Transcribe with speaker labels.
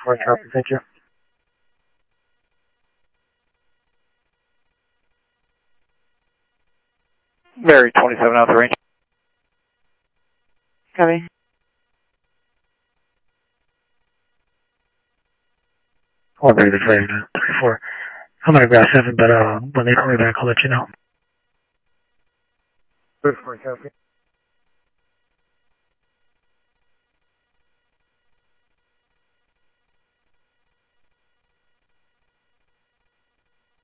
Speaker 1: 4, copy, thank you. Mary 27 out the range.
Speaker 2: Copy.
Speaker 1: Or maybe the 34. I'm going to grab 7, but when they call me back, I'll let you know. 34, copy.